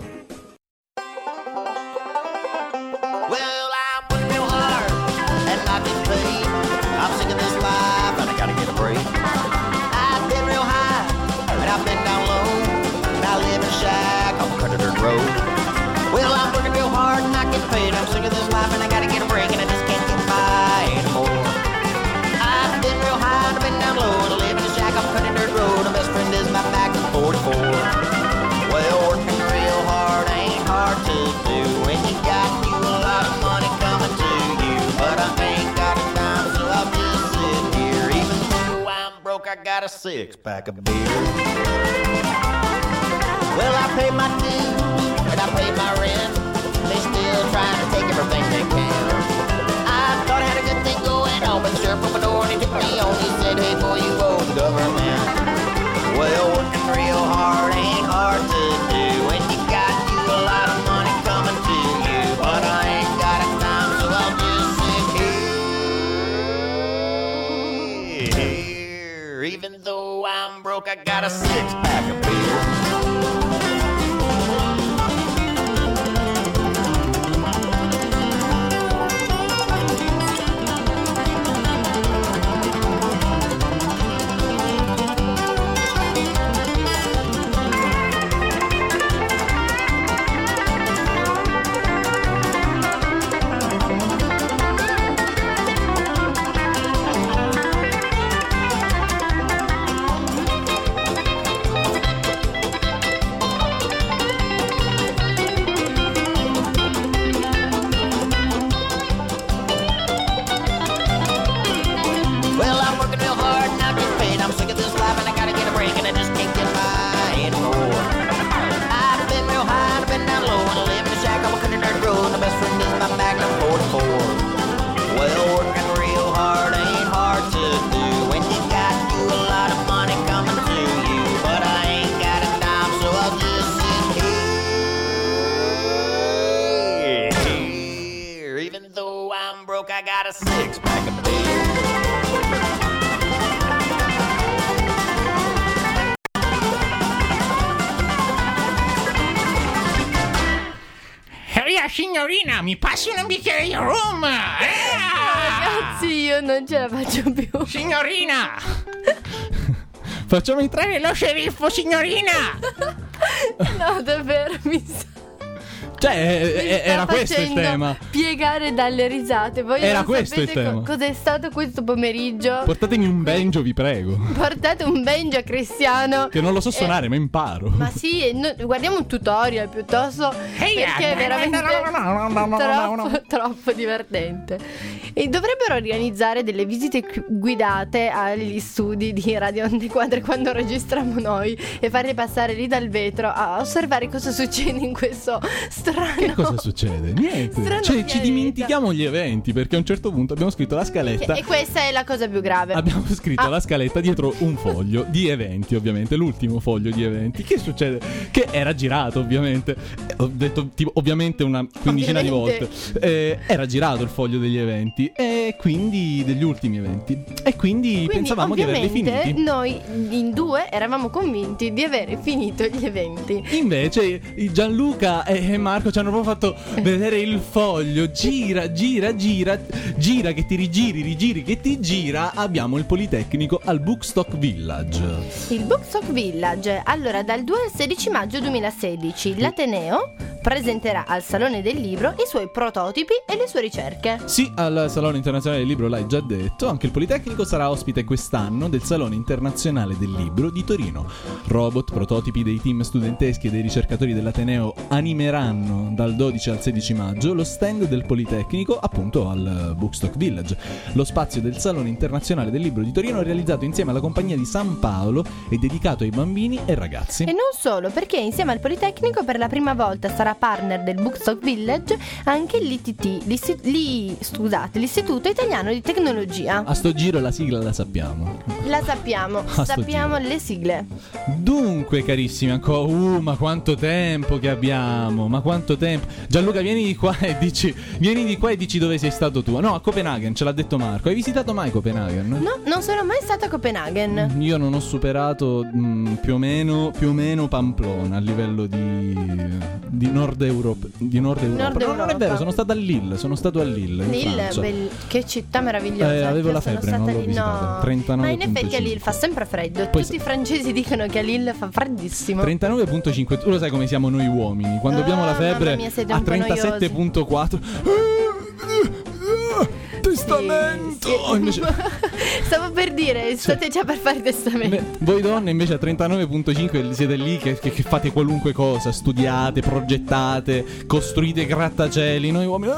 Well, I'm working real hard and not getting paid. I'm sick of this life and I gotta get a break. I've been real high and I've been down low. And I live in a shack on the country dirt road. Well, I'm working real hard and not getting paid. I'm sick of this life and I gotta get a break and I just can't get by anymore. I've been real high and I've been down low. And I live in a shack on the country dirt road. My best friend is my Magnum 44. Well, working real hard ain't hard to do when you got you a lot of money coming to you. But I ain't got a dime, so I'll just sit here. Even though I'm broke, I got a 6-pack of beer. Well, I pay my dues and I pay my rent. They still trying to take everything they can. I thought I had a good thing going on, but the sheriff opened the door and he took me on. He said, hey boy, you owe the government. Well, working real hard ain't hard to do when you got you a lot of money coming to you. But I ain't got a dime, so I'll just sit here. Even though I'm broke, I got a 6-pack of beer. I got a 6-pack of beer. Signorina, mi passi un bicchiere di rum? Ragazzi, io non ce la faccio più. Signorina! Facciamo entrare lo sceriffo, signorina! No, davvero, mi sta... Cioè, era questo il tema. Piegare dalle risate. Voi era non questo il tema. Cos'è stato questo pomeriggio? Portatemi un banjo, vi prego. Portate un banjo a Cristiano. Che non lo so suonare, ma imparo. Ma sì, guardiamo un tutorial piuttosto. Perché è veramente troppo divertente. E dovrebbero organizzare delle visite guidate agli studi di Radio Onde Quadre quando registriamo noi e farli passare lì dal vetro a osservare cosa succede in questo strano. Che cosa succede? Niente. Cioè, ci dimentichiamo gli eventi, perché a un certo punto abbiamo scritto la scaletta. E questa è la cosa più grave. Abbiamo scritto la scaletta dietro un foglio di eventi, ovviamente, l'ultimo foglio di eventi. Che succede? Che era girato, ovviamente. Ho detto tipo, ovviamente una quindicina di volte. Era girato il foglio degli eventi e quindi degli ultimi eventi. E quindi pensavamo di averli finiti. Noi in due eravamo convinti di avere finito gli eventi. Invece Gianluca e Marco Marco ci hanno proprio fatto vedere il foglio. Gira che ti rigiri che ti gira. Abbiamo il Politecnico al Bookstock Village. Il Bookstock Village. Allora, dal 2 al 16 maggio 2016 l'Ateneo presenterà al Salone del Libro i suoi prototipi e le sue ricerche. Sì, al Salone Internazionale del Libro l'hai già detto. Anche il Politecnico sarà ospite quest'anno del Salone Internazionale del Libro di Torino. Robot, prototipi dei team studenteschi e dei ricercatori dell'Ateneo animeranno dal 12 al 16 maggio lo stand del Politecnico appunto al Bookstock Village. Lo spazio del Salone Internazionale del Libro di Torino è realizzato insieme alla Compagnia di San Paolo e dedicato ai bambini e ragazzi. E non solo, perché insieme al Politecnico per la prima volta sarà partner del Bookstock Village anche l'ITT, l'Istituto Italiano di Tecnologia. A sto giro la sigla la sappiamo. Sappiamo le sigle. Dunque carissimi, ancora ma quanto tempo che abbiamo, ma quanto tempo. Gianluca, vieni di qua e dici dove sei stato tu. No, a Copenaghen, ce l'ha detto Marco. Hai visitato mai Copenaghen? No, non sono mai stata a Copenaghen. Io non ho superato più o meno Pamplona a livello di Nord Europa. No, non è vero, sono stato a Lille. Lille, che città meravigliosa. Avevo la febbre, non l'ho visitata. 39. Ma in effetti a Lille fa sempre freddo. Tutti i francesi dicono che a Lille fa freddissimo. 39.5. Tu lo sai come siamo noi uomini. Quando abbiamo la febbre mia, a 37.4. Testamento. Sì. Invece... Stavo per dire, state già per fare testamento. Voi donne invece a 39.5 siete lì che fate qualunque cosa. Studiate, progettate, costruite grattacieli. Noi uomini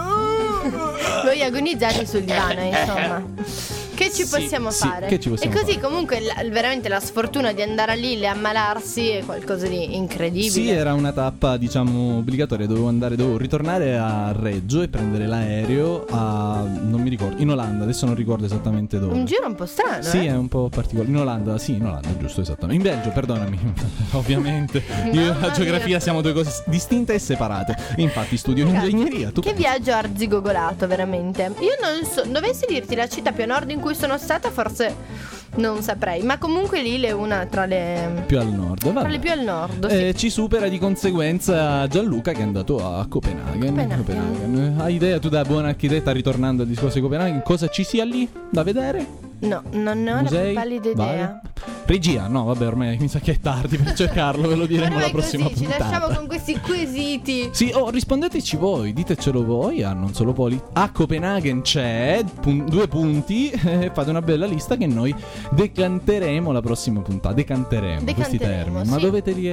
voi agonizzate sul divano, insomma. Che ci possiamo fare? Che ci possiamo e così fare? Comunque veramente la sfortuna di andare a Lille e ammalarsi è qualcosa di incredibile. Sì, era una tappa diciamo obbligatoria. Dovevo ritornare a Reggio e prendere l'aereo a, non mi ricordo, in Olanda. Adesso non ricordo esattamente dove. Un giro un po' strano. Sì, è un po' particolare. In Olanda, giusto, esattamente. In Belgio, perdonami. Ovviamente io e la geografia siamo due cose distinte e separate. Infatti studio ingegneria. Tu che viaggio arzigogolato, veramente. Io non so, dovessi dirti la città più a nord in cui sono stata, forse non saprei, ma comunque Lille è una tra le più al nord. Tra le più al nord, sì. Ci supera di conseguenza Gianluca, che è andato a Copenaghen. Hai idea tu, da buona architetta, ritornando al discorso di Copenaghen, cosa ci sia lì da vedere? No, non ne ho Musei? la più pallida idea. Regia, no, vabbè, ormai mi sa che è tardi per cercarlo, ve lo diremo la prossima così, puntata. ci lasciamo con questi quesiti. Sì, rispondeteci voi, ditecelo voi, non solo Poli. A Copenaghen c'è 2 punti, fate una bella lista che noi decanteremo la prossima puntata. Decanteremo questi termini. Sì. Ma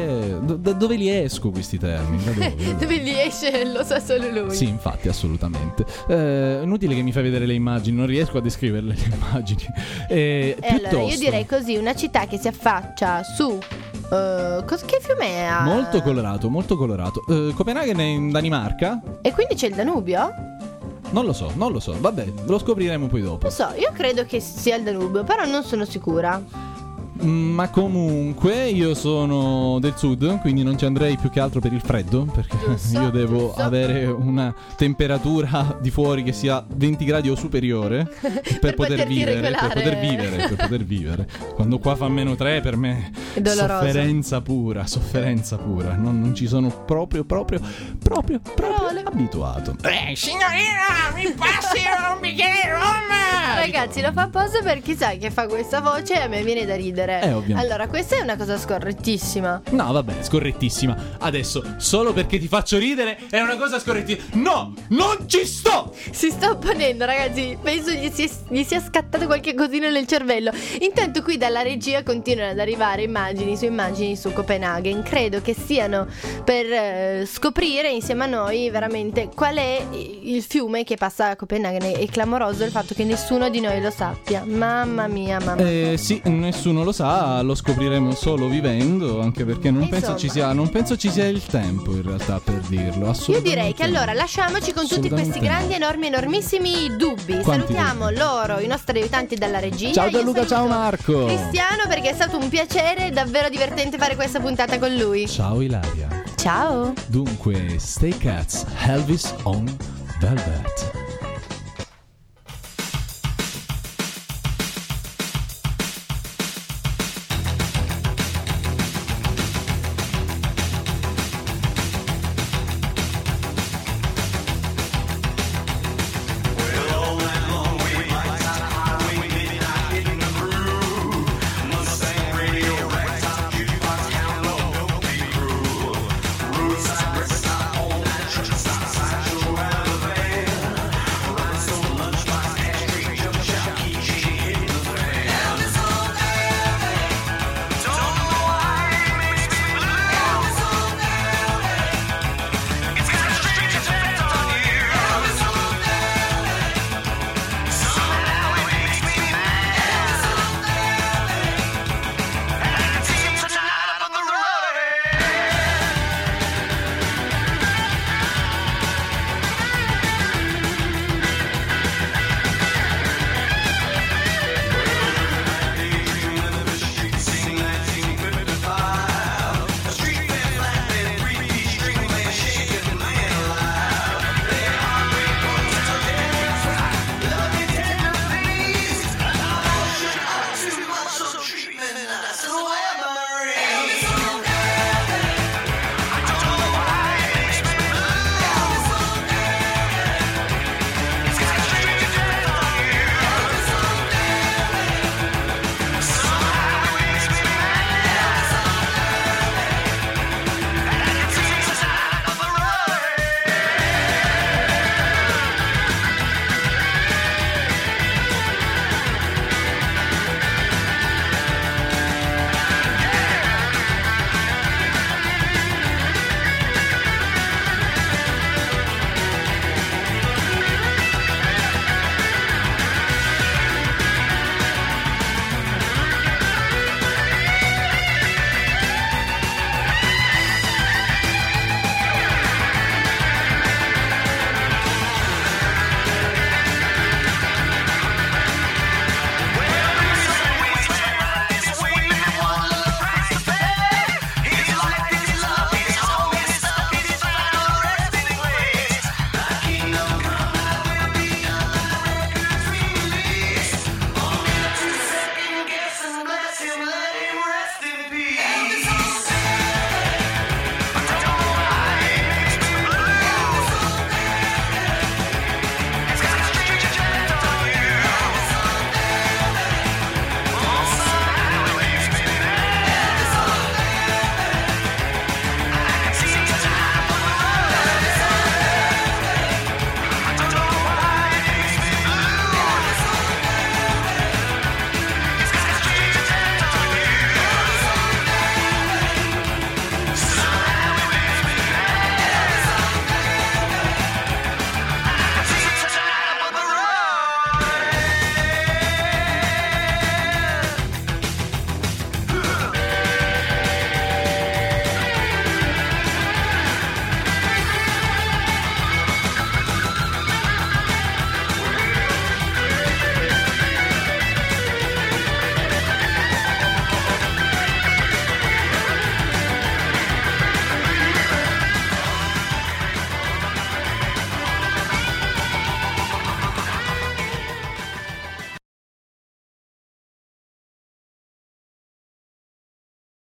dove li esco questi termini? Da dove? Dove li esce lo sa solo lui. Sì, infatti, assolutamente. Inutile che mi fai vedere le immagini, non riesco a descriverle le immagini. Allora io direi così, una città che si affaccia su che fiume è? Molto colorato. Copenaghen è in Danimarca. E quindi c'è il Danubio? Non lo so, vabbè, lo scopriremo poi dopo. Non so, io credo che sia il Danubio, però non sono sicura. Ma comunque io sono del sud, quindi non ci andrei più che altro per il freddo, perché io devo avere una temperatura di fuori che sia 20 gradi o superiore per poter vivere, per poter vivere. Quando qua fa -3 per me è sofferenza pura. Non ci sono proprio abituato. Signorina, mi passi un bicchiere di rum? Ragazzi, lo fa apposta perché sai che fa questa voce e a me viene da ridere. Ovviamente. Allora, questa è una cosa scorrettissima. No, vabbè, scorrettissima. Adesso, solo perché ti faccio ridere, è una cosa scorrettissima. No, non ci sto! Si sta opponendo, ragazzi. Penso gli sia scattato qualche cosina nel cervello. Intanto qui dalla regia continuano ad arrivare immagini su Copenaghen. Credo che stiano per scoprire insieme a noi veramente qual è il fiume che passa a Copenaghen. È clamoroso il fatto che nessuno di noi lo sappia. Mamma mia. Sì, nessuno lo sa, lo scopriremo solo vivendo, anche perché non penso ci sia il tempo in realtà per dirlo. Io direi che allora lasciamoci con tutti questi grandi, enormissimi dubbi. Salutiamo loro, i nostri aiutanti dalla regia. Ciao Gianluca, ciao Marco. Cristiano, perché è stato un piacere, davvero divertente fare questa puntata con lui. Ciao Ilaria. Ciao. Dunque, Stray Cats, Elvis on Velvet.